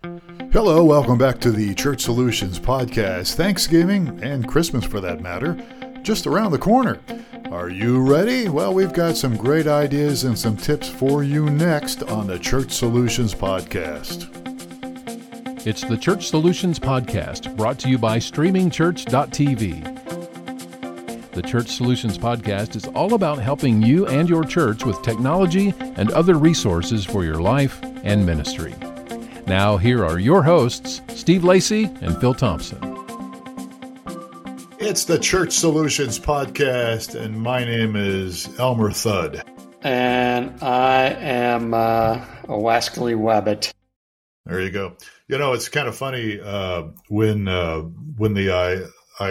Hello, welcome back to the Church Solutions Podcast. Thanksgiving, and Christmas for that matter, just around the corner. Are you ready? Well, we've got some great ideas and some tips for you next on the Church Solutions Podcast. It's the Church Solutions Podcast, brought to you by StreamingChurch.tv. The Church Solutions Podcast is all about helping you and your church with technology and other resources for your life and ministry. Now, here are your hosts, Steve Lacey and Phil Thompson. It's the Church Solutions Podcast, and my name is Elmer Thud. And I am a Wascally Wabbit. There you go. You know, it's kind of funny when the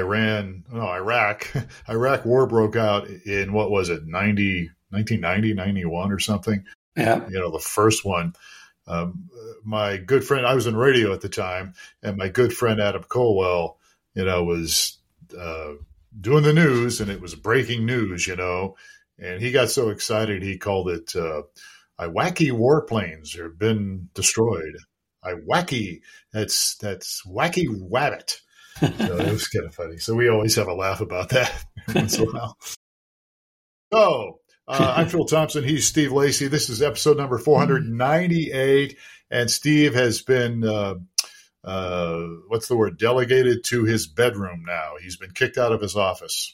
Iraq war broke out in, what was it, 1990, 91 or something? Yeah. You know, the first one. My good friend, I was in radio at the time, and my good friend Adam Colwell, you know, was doing the news, and it was breaking news, you know, and he got so excited he called it Iraqi warplanes have been destroyed. That's Wacky Wabbit. So it was kind of funny. So we always have a laugh about that once in a while. So I'm Phil Thompson. He's Steve Lacey. This is episode number 498. And Steve has been, delegated to his bedroom now. He's been kicked out of his office.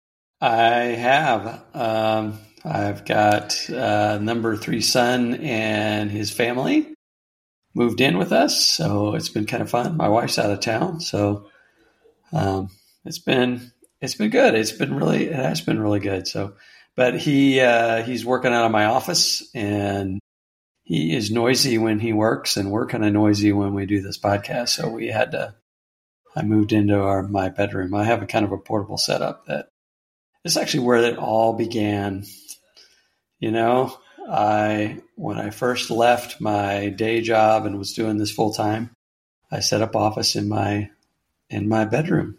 I have. I've got number 3 son and his family moved in with us. So it's been kind of fun. My wife's out of town. So it's been good. It has been really good. So, but he's working out of my office, and he is noisy when he works, and we're kind of noisy when we do this podcast. So I moved into my bedroom. I have a kind of a portable setup that is actually where it all began. You know, when I first left my day job and was doing this full time, I set up office in my bedroom.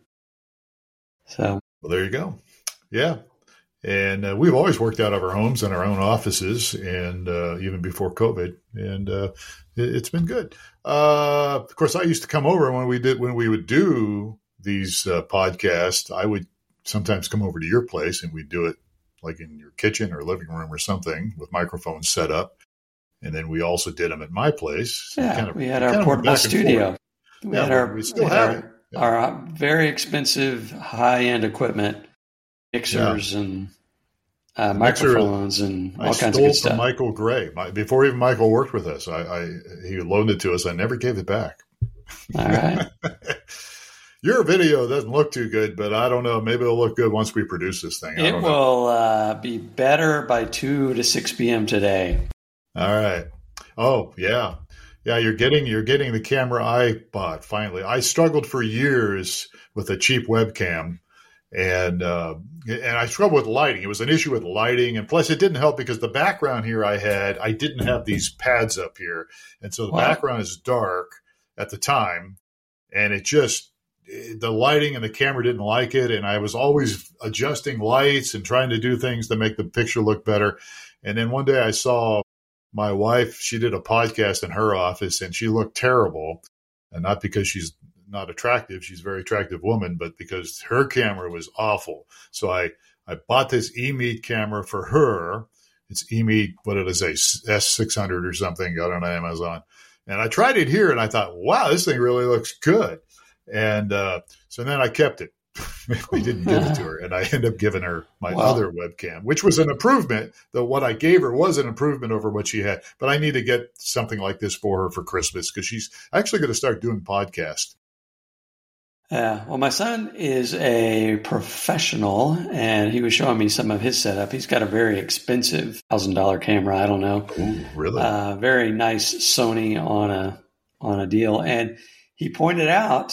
So, well, there you go. Yeah. And we've always worked out of our homes and our own offices, and even before COVID, and it's been good. Of course, I used to come over when we would do these podcasts. I would sometimes come over to your place, and we'd do it like in your kitchen or living room or something with microphones set up. And then we also did them at my place. Yeah, we had our portable studio. We still have our very expensive high-end equipment. Mixers and microphones and all kinds of good stuff. From Michael Gray. Before even Michael worked with us, he loaned it to us. I never gave it back. All right. Your video doesn't look too good, but I don't know. Maybe it'll look good once we produce this thing. It will be better by 2 to 6 p.m. today. All right. Oh, yeah. Yeah, you're getting the camera I bought, finally. I struggled for years with a cheap webcam. And I struggled with lighting. It was an issue with lighting. And plus, it didn't help because the background here I didn't have these pads up here. And so the background is dark at the time. And the lighting and the camera didn't like it. And I was always adjusting lights and trying to do things to make the picture look better. And then one day I saw my wife. She did a podcast in her office, and she looked terrible. And not because she's not attractive. She's a very attractive woman, but because her camera was awful. So I bought this eMeet camera for her. It's eMeet, what did I say, S600 or something, got on Amazon. And I tried it here, and I thought, wow, this thing really looks good. And so then I kept it. I didn't give it to her, and I ended up giving her my other webcam, which was an improvement. Though what I gave her was an improvement over what she had. But I need to get something like this for her for Christmas, because she's actually going to start doing podcasts. Well, my son is a professional, and he was showing me some of his setup. He's got a very expensive $1,000 camera. I don't know. Ooh, really? Very nice Sony on a deal. And he pointed out,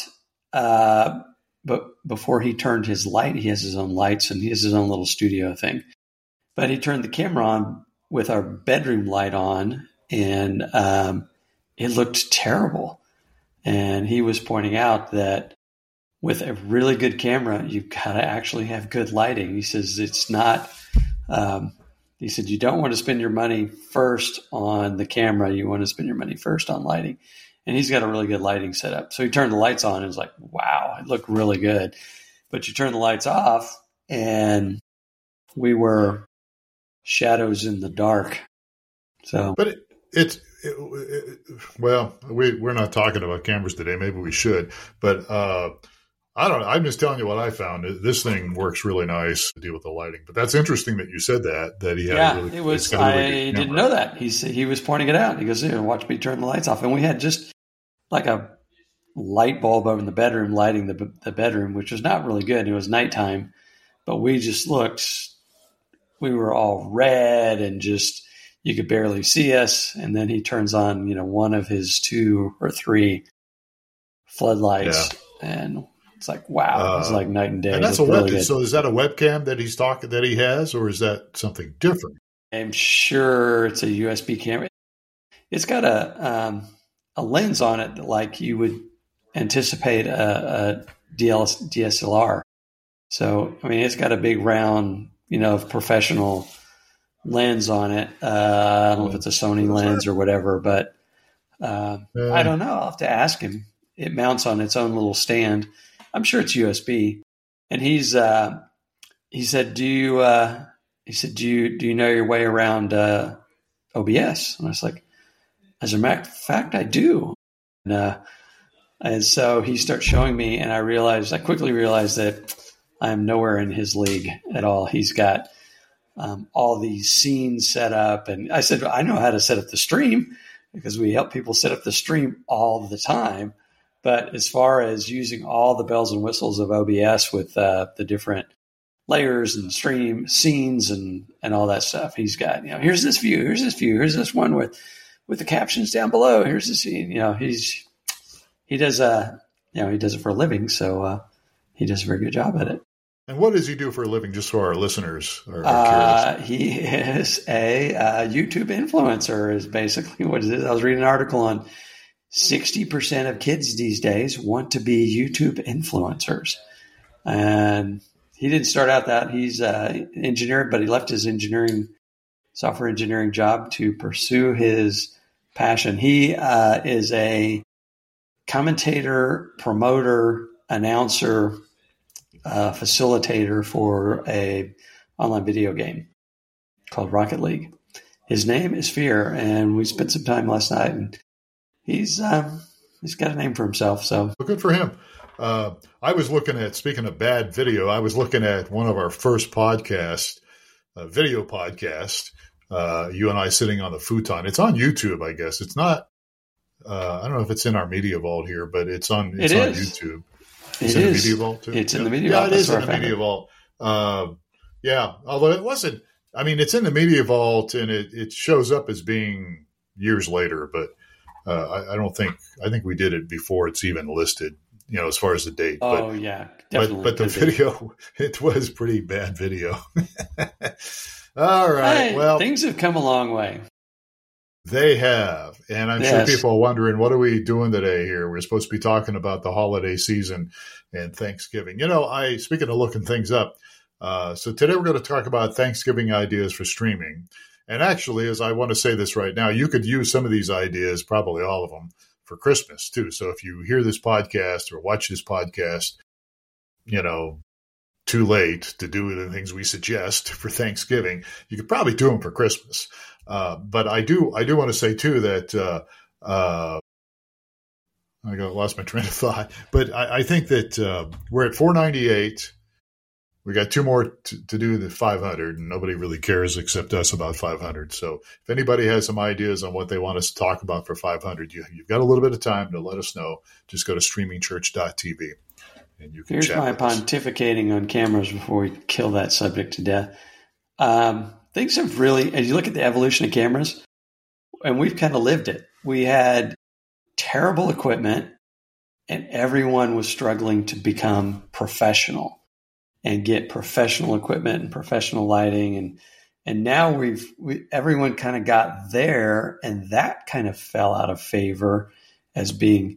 but before he turned his light, he has his own lights and he has his own little studio thing. But he turned the camera on with our bedroom light on, and it looked terrible. And he was pointing out that with a really good camera, you've got to actually have good lighting. He says it's not, he said, you don't want to spend your money first on the camera. You want to spend your money first on lighting. and he's got a really good lighting setup. So he turned the lights on and was like, wow, it looked really good. But you turn the lights off and we were shadows in the dark. So, but we're not talking about cameras today. Maybe we should, but I don't know. I'm just telling you what I found. This thing works really nice to deal with the lighting. But that's interesting that you said that he had. Yeah, a really, it was. I didn't know that. He was pointing it out. He goes, "Here, watch me turn the lights off." And we had just like a light bulb over in the bedroom lighting the bedroom, which was not really good. It was nighttime, but we just looked. We were all red and just you could barely see us. And then he turns on, one of his 2 or 3 floodlights, and it's like, wow, it's like night and day. And that's a webcam. So is that a webcam that he has, or is that something different? I'm sure it's a USB camera. It's got a lens on it like you would anticipate a DSLR. So, I mean, it's got a big round, professional lens on it. I don't know if it's a Sony lens or whatever, but I don't know. I'll have to ask him. It mounts on its own little stand. I'm sure it's USB. And he said, do you know your way around OBS? And I was like, as a matter of fact, I do. And so he starts showing me, and I quickly realized that I'm nowhere in his league at all. He's got all these scenes set up. And I said, I know how to set up the stream because we help people set up the stream all the time. But as far as using all the bells and whistles of OBS with the different layers and stream scenes and all that stuff, he's got, here's this view, here's this one with the captions down below, here's the scene. He does it for a living, so he does a very good job at it. And what does he do for a living, just so our listeners are curious? He is a YouTube influencer is basically what it is. I was reading an article on 60% of kids these days want to be YouTube influencers. And he didn't start out that. He's an engineer, but he left his software engineering job to pursue his passion. He is a commentator, promoter, announcer, facilitator for a online video game called Rocket League. His name is Fear, and we spent some time last night, and he's got a name for himself. So well, good for him. I was looking at, speaking of bad video, I was looking at one of our first podcasts, video podcast. You and I sitting on the futon. It's on YouTube, I guess. It's not. I don't know if it's in our media vault here, but it's on YouTube. It's in the media vault too. It's in the media vault. Yeah, it is in the media vault. Although it wasn't. I mean, it's in the media vault, and it shows up as being years later, but. I don't think. I think we did it before it's even listed. As far as the date. Oh, yeah, definitely. But the video, it was pretty bad video. All right. Well, things have come a long way. They have, and I'm sure people are wondering, what are we doing today here? We're supposed to be talking about the holiday season and Thanksgiving. Speaking of looking things up, so today we're going to talk about Thanksgiving ideas for streaming. And actually, as I want to say this right now, you could use some of these ideas, probably all of them, for Christmas too. So if you hear this podcast or watch this podcast, too late to do the things we suggest for Thanksgiving, you could probably do them for Christmas. But I do want to say too that I lost my train of thought. But I think that we're at 498. We got 2 more to do the 500, and nobody really cares except us about 500. So if anybody has some ideas on what they want us to talk about for 500, you've got a little bit of time to let us know. Just go to streamingchurch.tv, and you can Here's chat my with us. pontificating on cameras before we kill that subject to death. Things have really, as you look at the evolution of cameras, and we've kind of lived it. We had terrible equipment, and everyone was struggling to become professional and get professional equipment and professional lighting. And now everyone kind of got there, and that kind of fell out of favor as being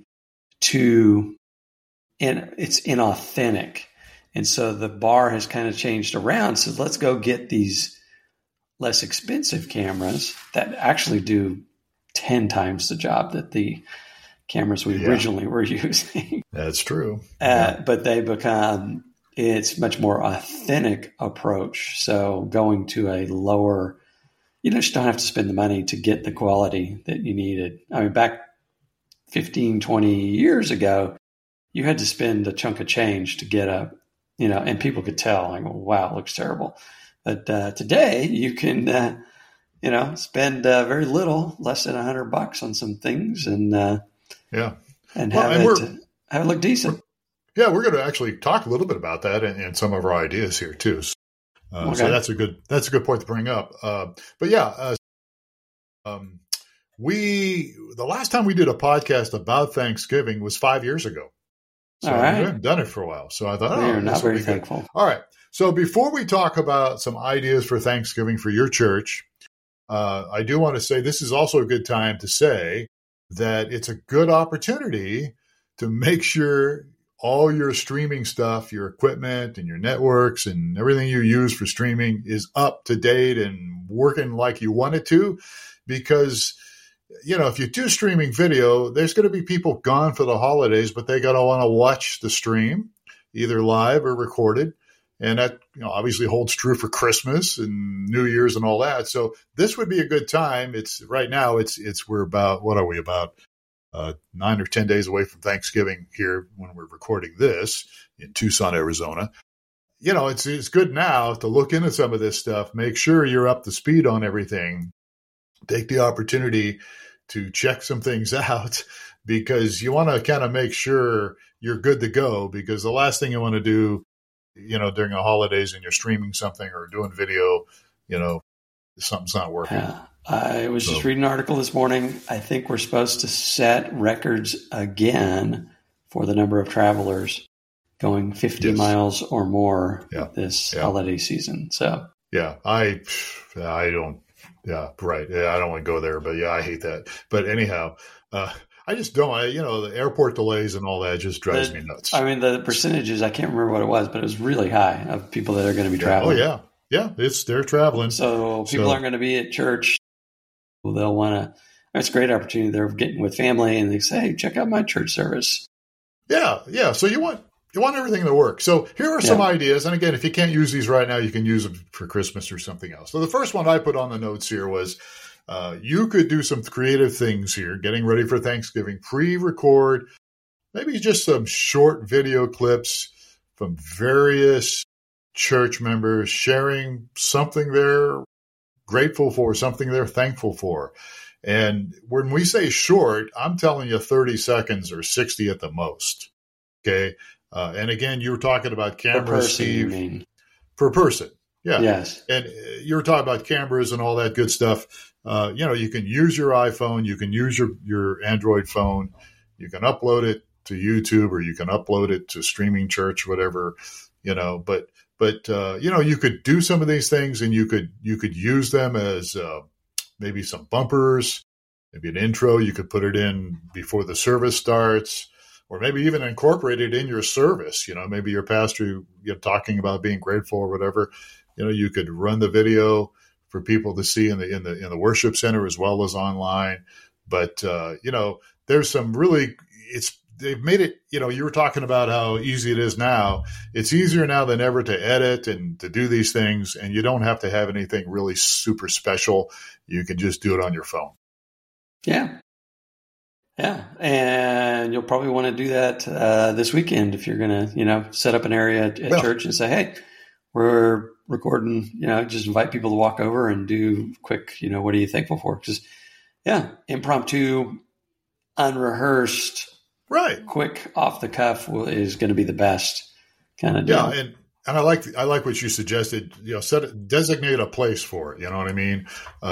it's inauthentic. And so the bar has kind of changed around. So let's go get these less expensive cameras that actually do 10 times the job that the cameras we originally were using. That's true. But they become, it's much more authentic approach. So going to a lower, you just don't have to spend the money to get the quality that you needed. I mean, back 15, 20 years ago, you had to spend a chunk of change to get and people could tell, like, wow, it looks terrible. But today you can, spend very little, less than $100 on some things, and have it look decent. We're going to actually talk a little bit about that and some of our ideas here too. So that's a good point to bring up. The last time we did a podcast about Thanksgiving was 5 years ago. So we haven't done it for a while. So I thought, we're not very thankful. All right. So before we talk about some ideas for Thanksgiving for your church, I do want to say this is also a good time to say that it's a good opportunity to make sure all your streaming stuff, your equipment and your networks and everything you use for streaming is up to date and working like you want it to. Because, if you do streaming video, there's going to be people gone for the holidays, but they got to want to watch the stream, either live or recorded. And that obviously holds true for Christmas and New Year's and all that. So this would be a good time. It's right now. We're about, what are we, about 9 or 10 days away from Thanksgiving here when we're recording this in Tucson, Arizona. It's good now to look into some of this stuff. Make sure you're up to speed on everything. Take the opportunity to check some things out, because you want to kind of make sure you're good to go, because the last thing you want to do, during the holidays and you're streaming something or doing video, something's not working. Yeah. I was just reading an article this morning. I think we're supposed to set records again for the number of travelers going 50 miles or more this holiday season. So I don't. Yeah, right. Yeah, I don't want to go there, but I hate that. But anyhow, I just don't. The airport delays and all that just drives me nuts. I mean, the percentages, I can't remember what it was, but it was really high of people that are going to be traveling. Oh, yeah. They're traveling. So people aren't going to be at church. They'll want to. It's a great opportunity. They're getting with family, and they say, "Hey, check out my church service." Yeah. So you want everything to work. So here are some ideas. And again, if you can't use these right now, you can use them for Christmas or something else. So the first one I put on the notes here was you could do some creative things here, getting ready for Thanksgiving, pre-record, maybe just some short video clips from various church members sharing something they're grateful for, something they're thankful for. And when we say short, I'm telling you 30 seconds or 60 at the most. Okay. And again, you were talking about cameras, Steve. Per person. Yeah. Yes. And you were talking about cameras and all that good stuff. You can use your iPhone. You can use your Android phone. You can upload it to YouTube, or you can upload it to Streaming Church, whatever, but you could do some of these things, and you could use them as maybe some bumpers, maybe an intro. You could put it in before the service starts, or maybe even incorporate it in your service. Maybe your pastor, talking about being grateful or whatever. You could run the video for people to see in the worship center as well as online. But there's some really, they've made it. You were talking about how easy it is now. It's easier now than ever to edit and to do these things, and you don't have to have anything really super special. You can just do it on your phone. Yeah. Yeah. And you'll probably want to do that this weekend if you're going to, set up an area at church and say, hey, we're recording, just invite people to walk over and do quick, what are you thankful for? Because, impromptu, unrehearsed, right, quick, off the cuff is going to be the best kind of deal. Yeah. And I like what you suggested, designate a place for it. You know what I mean?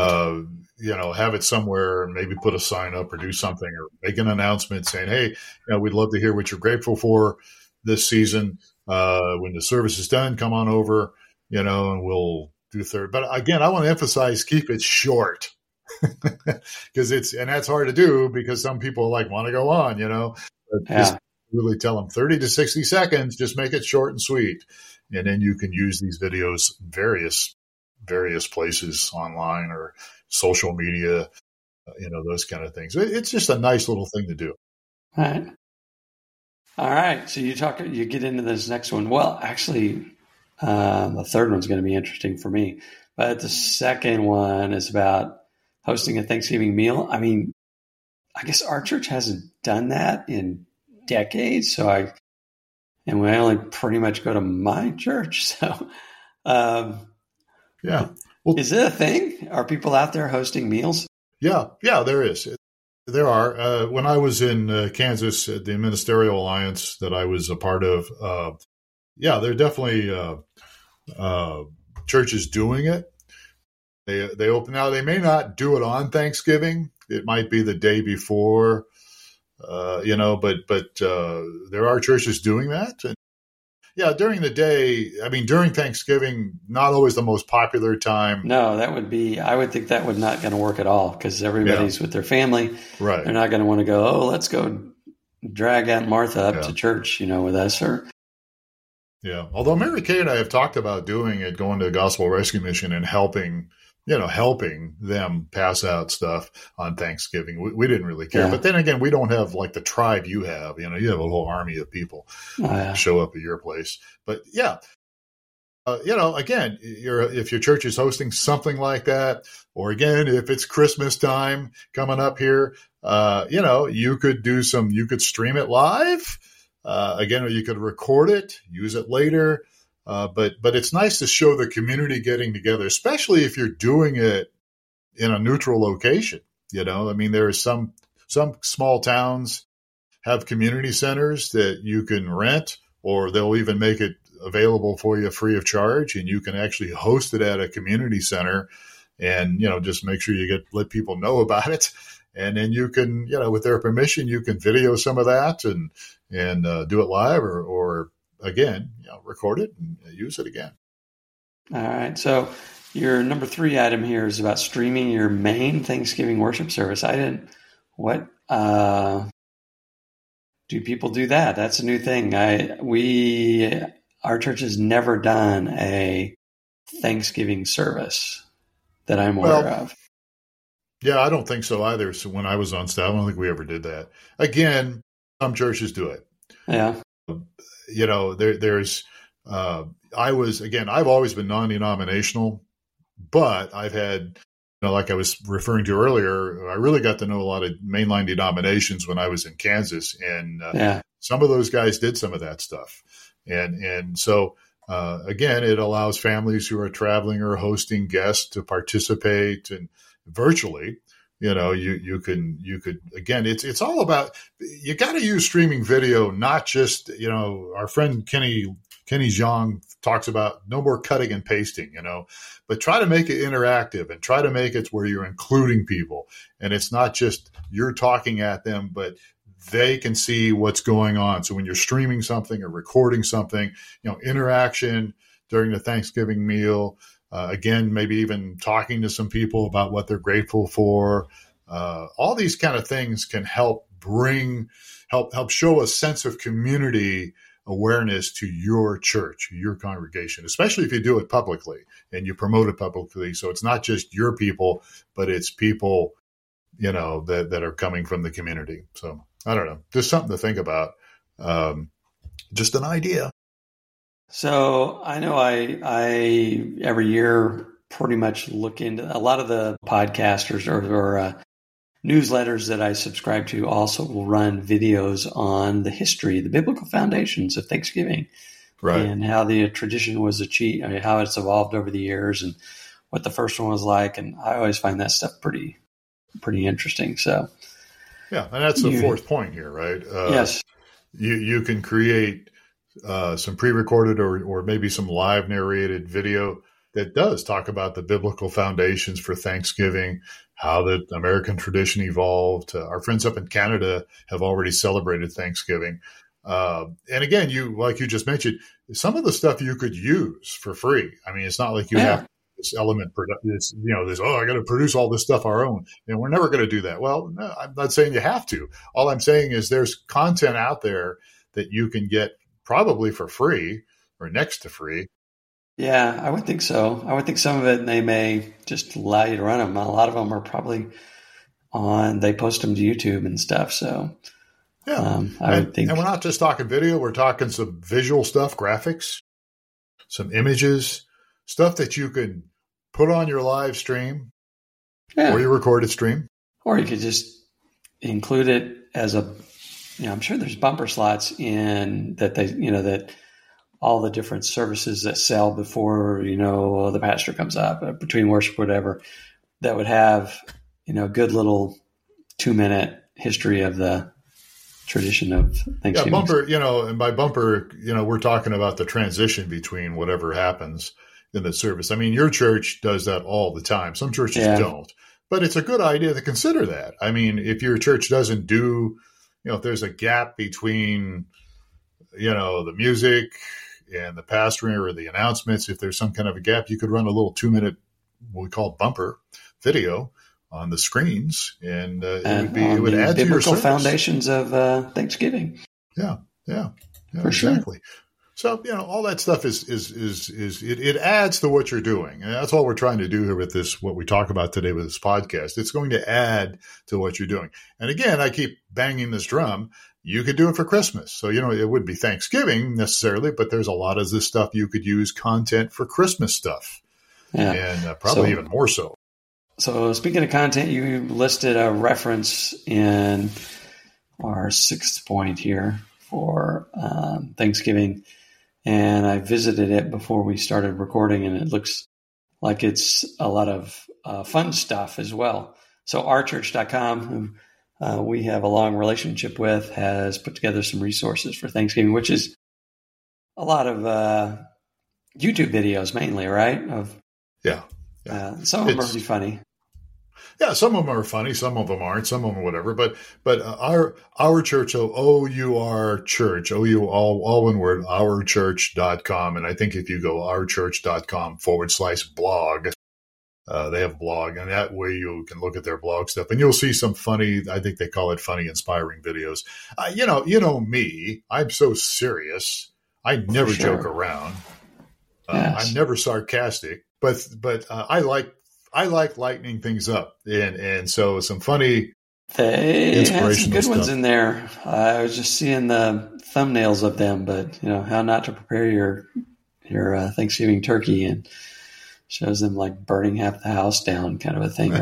Have it somewhere, maybe put a sign up or do something, or make an announcement saying, hey, we'd love to hear what you're grateful for this season. When the service is done, come on over, and we'll do third. But again, I want to emphasize, keep it short, because that's hard to do, because some people want to go on, but just really tell them 30 to 60 seconds, just make it short and sweet. And then you can use these videos various places online or social media, those kind of things. It's just a nice little thing to do. All right. So you get into this next one. Well, actually, the third one's going to be interesting for me, but the second one is about hosting a Thanksgiving meal. I mean, I guess our church hasn't done that in decades. And we only pretty much go to my church. So, yeah. Well, is it a thing? Are people out there hosting meals? Yeah, there is. There are. When I was in Kansas at the Ministerial Alliance that I was a part of, there are definitely churches doing it. They open now. They may not do it on Thanksgiving. It might be the day before, but there are churches doing that. And during the day, I mean, during Thanksgiving, not always the most popular time. No, I would think that would not going to work at all because everybody's with their family. Right. They're not going to want to go, let's go drag Aunt Martha up to church, with us. Yeah. Although Mary Kay and I have talked about doing it, going to Gospel Rescue Mission and helping them pass out stuff on Thanksgiving. We didn't really care. Yeah. But then again, we don't have like the tribe you have. You have a whole army of people show up at your place. But again, if your church is hosting something like that, or again, if it's Christmas time coming up here, you could stream it live. Again, or you could record it, use it later. But it's nice to show the community getting together, especially if you're doing it in a neutral location. I mean, there are some small towns have community centers that you can rent, or they'll even make it available for you free of charge, and you can actually host it at a community center, and just make sure you let people know about it, and then you can with their permission you can video some of that and do it live or again, record it and use it again. All right. So your number 3 item here is about streaming your main Thanksgiving worship service. Do people do that? That's a new thing. Our church has never done a Thanksgiving service that I'm aware of. Yeah, I don't think so either. So when I was on staff, I don't think we ever did that. Again, some churches do it. Yeah. I've always been non-denominational, but I've had, like I was referring to earlier, I really got to know a lot of mainline denominations when I was in Kansas, and some of those guys did some of that stuff. And so, again, it allows families who are traveling or hosting guests to participate and virtually. You could again, it's all about, you got to use streaming video, not just, our friend Kenny Zhang talks about no more cutting and pasting, but try to make it interactive and try to make it where you're including people. And it's not just you're talking at them, but they can see what's going on. So when you're streaming something or recording something, interaction during the Thanksgiving meal, again, maybe even talking to some people about what they're grateful for. All these kind of things can help show a sense of community awareness to your church, your congregation, especially if you do it publicly and you promote it publicly. So it's not just your people, but it's people, that are coming from the community. So I don't know, just something to think about. Just an idea. So I know I every year pretty much look into a lot of the podcasters or newsletters that I subscribe to also will run videos on the history, the biblical foundations of Thanksgiving, right, and how the tradition was achieved, how it's evolved over the years, and what the first one was like. And I always find that stuff pretty interesting. So yeah, and that's the fourth point here, right? Yes, you can create some pre-recorded or maybe some live narrated video that does talk about the biblical foundations for Thanksgiving, how the American tradition evolved. Our friends up in Canada have already celebrated Thanksgiving. And again, like you just mentioned, some of the stuff you could use for free. I mean, it's not like you have this element, I got to produce all this stuff our own, and we're never going to do that. Well, no, I'm not saying you have to. All I'm saying is there's content out there that you can get probably for free or next to free. Yeah, I would think so. I would think some of it they may just allow you to run them. A lot of them are probably they post them to YouTube and stuff. So Yeah. I would think. And we're not just talking video. We're talking some visual stuff, graphics, some images, stuff that you could put on your live stream or your recorded stream. Or you could just include it as I'm sure there's bumper slots in that that all the different services that sell before, the pastor comes up between worship, whatever, that would have, good little 2-minute history of the tradition of Thanksgiving. Yeah, bumper, and by bumper, we're talking about the transition between whatever happens in the service. I mean, your church does that all the time. Some churches don't, but it's a good idea to consider that. I mean, if your church doesn't do, if there's a gap between, the music and the pastoring or the announcements, if there's some kind of a gap, you could run a little 2-minute, what we call bumper video on the screens, and it would add to your service. Foundations of Thanksgiving. Yeah, for exactly. Sure. So all that stuff is it adds to what you're doing, and that's all we're trying to do here with this. What we talk about today with this podcast, it's going to add to what you're doing. And again, I keep banging this drum. You could do it for Christmas, so it wouldn't be Thanksgiving necessarily, but there's a lot of this stuff you could use content for Christmas stuff, and probably even more so. So speaking of content, you listed a reference in our 6th point here for Thanksgiving, and I visited it before we started recording, and it looks like it's a lot of fun stuff as well. So ourchurch.com, who we have a long relationship with, has put together some resources for Thanksgiving, which is a lot of YouTube videos mainly, right? Some of them are pretty funny. Yeah, some of them are funny, some of them aren't, some of them whatever. But our church, OUR Church, OU all one word, ourchurch.com. And I think if you go ourchurch.com/blog, they have a blog, and that way you can look at their blog stuff, and you'll see some funny, I think they call it funny, inspiring videos. You know me, I'm so serious. I never joke around. I'm never sarcastic, but I like lightening things up, and so some funny, they have some good ones in there. I was just seeing the thumbnails of them, but how not to prepare your Thanksgiving turkey, and shows them like burning half the house down, kind of a thing.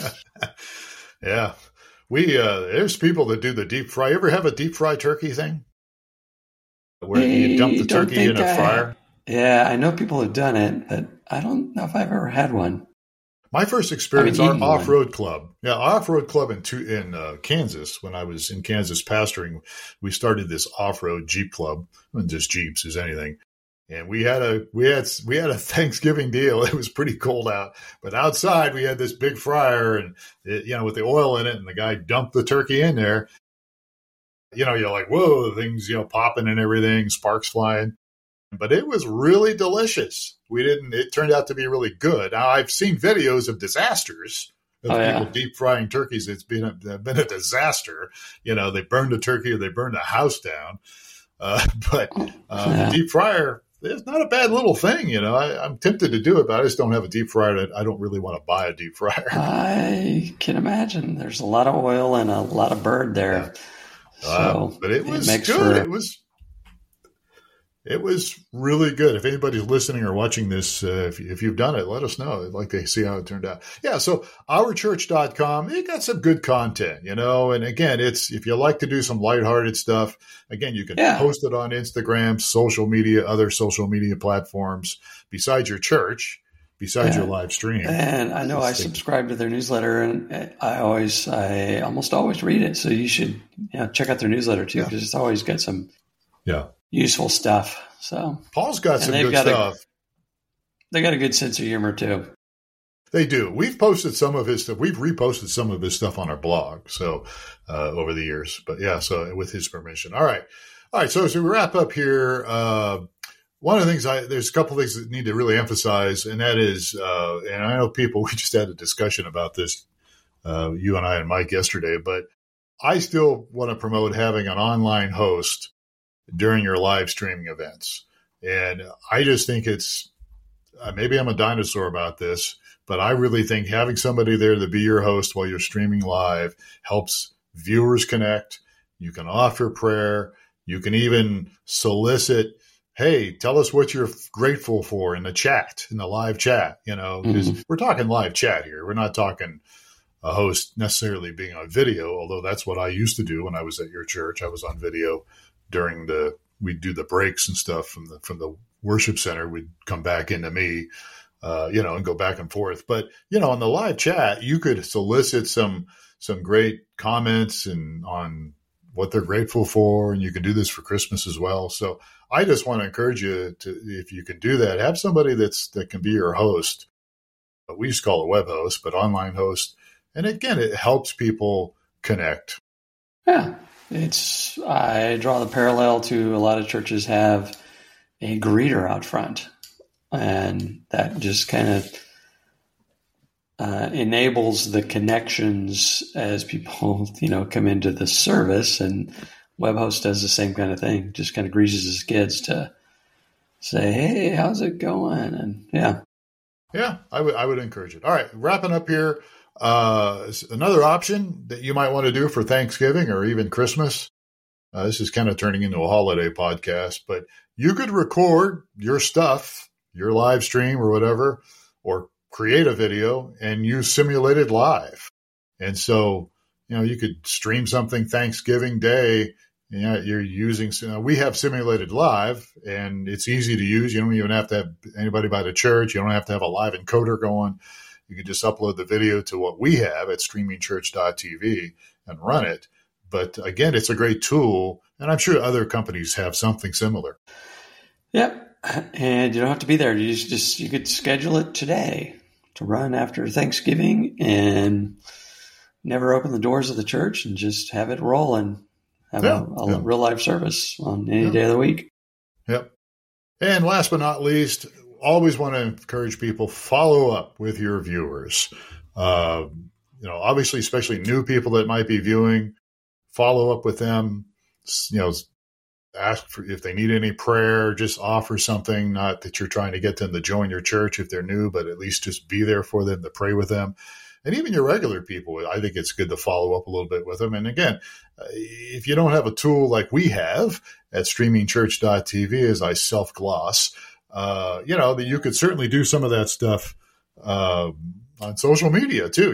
Yeah, there's people that do the deep fry. You ever have a deep fry turkey thing where you dump the turkey in a fryer? Yeah, I know people have done it, but I don't know if I've ever had one. My first experience, our off-road club. Yeah, off-road club in Kansas, when I was in Kansas pastoring, we started this off-road Jeep club, and just Jeeps as anything. And we had a Thanksgiving deal. It was pretty cold out, but outside we had this big fryer, and with the oil in it, and the guy dumped the turkey in there. You're like, whoa, the things popping and everything, sparks flying. But it was really delicious. It turned out to be really good. Now, I've seen videos of disasters of people deep frying turkeys. It's been a disaster. They burned a turkey or they burned a house down. But the deep fryer, it's not a bad little thing. I'm tempted to do it, but I just don't have a deep fryer. I don't really want to buy a deep fryer. I can imagine. There's a lot of oil and a lot of bird there. Yeah. But it was good. It was really good. If anybody's listening or watching this, if you've done it, let us know. I'd like to see how it turned out. Yeah, so ourchurch.com, it got some good content, and again, if you like to do some lighthearted stuff, again, you can post it on Instagram, social media, other social media platforms, besides your church, besides your live stream. And I know I subscribe to their newsletter, and I almost always read it. So you should check out their newsletter too, because it's always got some useful stuff. So Paul's got some good stuff. They got a good sense of humor too. They do. We've posted some of his stuff. We've reposted some of his stuff on our blog. So over the years, but so with his permission. All right. So as we wrap up here, one of the things there's a couple of things that need to really emphasize, and that is, and I know we just had a discussion about this, you and I and Mike yesterday, but I still want to promote having an online host during your live streaming events. And I just think it's, maybe I'm a dinosaur about this, but I really think having somebody there to be your host while you're streaming live helps viewers connect, You can offer prayer. You can even solicit, hey, tell us what you're grateful for in the chat, in the live chat, because we're talking live chat here. We're not talking a host necessarily being on video, although that's what I used to do when I was at your church. I was on video during we'd do the breaks and stuff from the worship center. We'd come back into me, and go back and forth. But, on the live chat, you could solicit some great comments and on what they're grateful for. And you can do this for Christmas as well. So I just want to encourage you to, if you can do that, have somebody that can be your host. We used to call it web host, but online host. And again, it helps people connect. Yeah. I draw the parallel to a lot of churches have a greeter out front, and that just kind of enables the connections as people, come into the service. And Webhost does the same kind of thing, just kind of greases his kids to say, hey, how's it going? And yeah, I would encourage it. All right, wrapping up here. Another option that you might want to do for Thanksgiving or even Christmas. This is kind of turning into a holiday podcast, but you could record your stuff, your live stream or whatever, or create a video and use Simulated Live. And so, you could stream something Thanksgiving Day. You're using, we have Simulated Live, and it's easy to use. You don't even have to have anybody by the church. You don't have to have a live encoder going. You can just upload the video to what we have at streamingchurch.tv and run it. But again, it's a great tool, and I'm sure other companies have something similar. Yep, and you don't have to be there. You could schedule it today to run after Thanksgiving and never open the doors of the church and just have it roll and have a real live service on any day of the week. Yep. And last but not least, always want to encourage people, follow up with your viewers. Obviously, especially new people that might be viewing, follow up with them, ask for if they need any prayer, just offer something, not that you're trying to get them to join your church if they're new, but at least just be there for them to pray with them. And even your regular people, I think it's good to follow up a little bit with them. And again, if you don't have a tool like we have at streamingchurch.tv, as I self-gloss, that you could certainly do some of that stuff on social media too.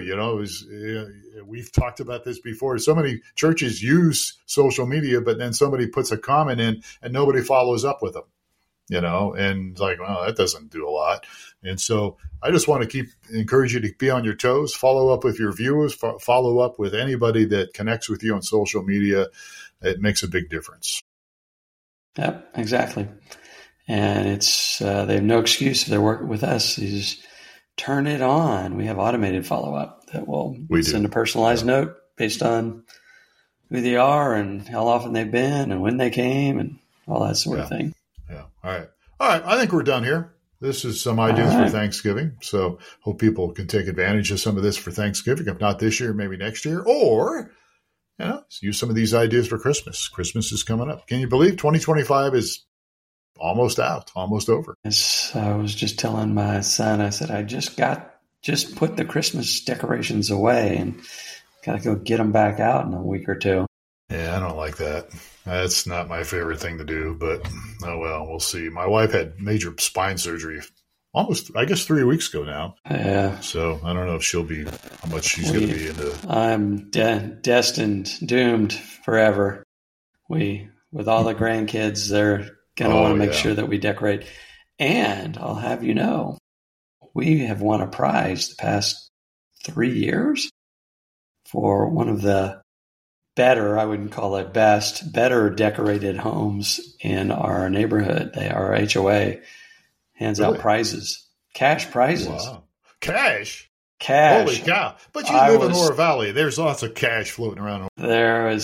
We've talked about this before. So many churches use social media, but then somebody puts a comment in and nobody follows up with them, and it's like, well, that doesn't do a lot. And so I just want to encourage you to be on your toes, follow up with your viewers, follow up with anybody that connects with you on social media. It makes a big difference. Yep, exactly. And it's they have no excuse if they're working with us. You just turn it on. We have automated follow-up that will send a personalized note based on who they are and how often they've been and when they came and all that sort of thing. Yeah. All right. I think we're done here. This is some ideas for Thanksgiving. So hope people can take advantage of some of this for Thanksgiving. If not this year, maybe next year. Or, use some of these ideas for Christmas. Christmas is coming up. Can you believe 2025 is almost out, almost over? Yes, I was just telling my son, I said, I just put the Christmas decorations away and got to go get them back out in a week or two. Yeah, I don't like that. That's not my favorite thing to do, but oh well, we'll see. My wife had major spine surgery almost, I guess, 3 weeks ago now. Yeah. So I don't know if how much she's going to be into. I'm destined, doomed forever. With all the grandkids, they're going to want to make sure that we decorate. And I'll have you know, we have won a prize the past 3 years for one of the better, I wouldn't call it best, better decorated homes in our neighborhood. Our HOA hands out prizes, cash prizes. Wow. Cash? Cash. Holy cow. But you live in Oro Valley. There's lots of cash floating around. I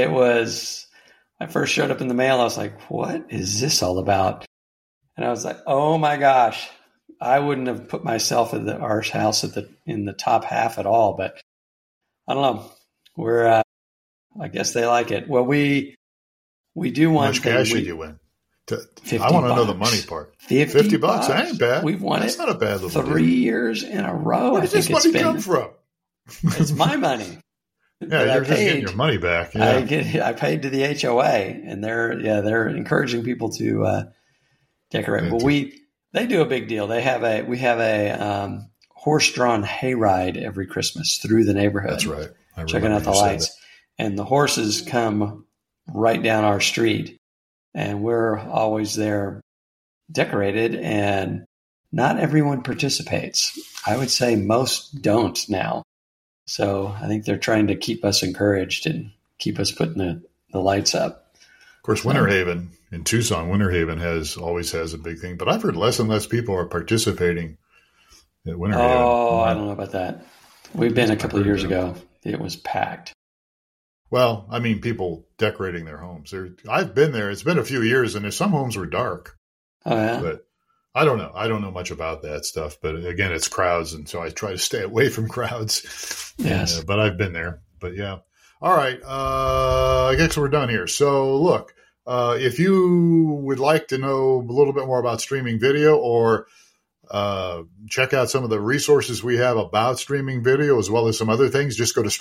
first showed up in the mail. I was like, what is this all about? And I was like, oh my gosh, I wouldn't have put myself in our house in the top half at all, but I don't know. I guess they like it. Well, we do one thing. How much cash did you win? $50. I want to know the money part. $50? That ain't bad. We've won That's not a bad little 3 years in a row. Where does this money come from? It's my money. Yeah, you're just getting your money back. Yeah. I paid to the HOA, and they're encouraging people to decorate. But they do a big deal. We have a horse-drawn hayride every Christmas through the neighborhood. That's right. Checking out the lights, and the horses come right down our street, and we're always there, decorated, and not everyone participates. I would say most don't now. So I think they're trying to keep us encouraged and keep us putting the lights up. Of course, Winter Haven in Tucson, Winter Haven always has a big thing, but I've heard less and less people are participating at Winter Haven. Oh, I don't know about that. We've been a couple of years ago. It was packed. Well, I mean, people decorating their homes. I've been there. It's been a few years, and some homes were dark. Oh, yeah? But I don't know. I don't know much about that stuff. But again, it's crowds, and so I try to stay away from crowds. Yes. But I've been there. But yeah. All right. I guess we're done here. So look, if you would like to know a little bit more about streaming video or check out some of the resources we have about streaming video as well as some other things, just go to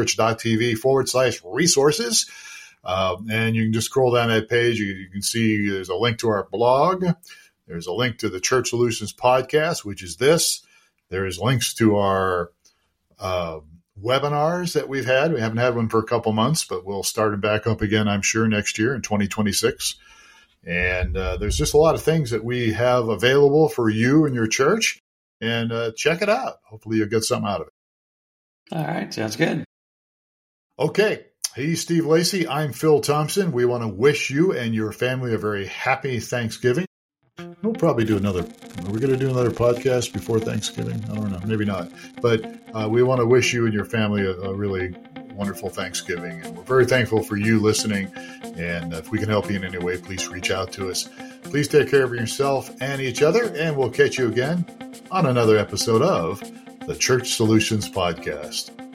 streamingchurch.tv/resources. And you can just scroll down that page. You can see there's a link to our blog. There's a link to the Church Solutions podcast, which is this. There's links to our webinars that we've had. We haven't had one for a couple months, but we'll start them back up again, I'm sure, next year in 2026. And there's just a lot of things that we have available for you and your church. And check it out. Hopefully you'll get something out of it. All right. Sounds good. Okay. He's Steve Lacey. I'm Phil Thompson. We want to wish you and your family a very happy Thanksgiving. We'll probably do are we going to do another podcast before Thanksgiving? I don't know. Maybe not. But we want to wish you and your family a really wonderful Thanksgiving. And we're very thankful for you listening. And if we can help you in any way, please reach out to us. Please take care of yourself and each other. And we'll catch you again on another episode of the Church Solutions Podcast.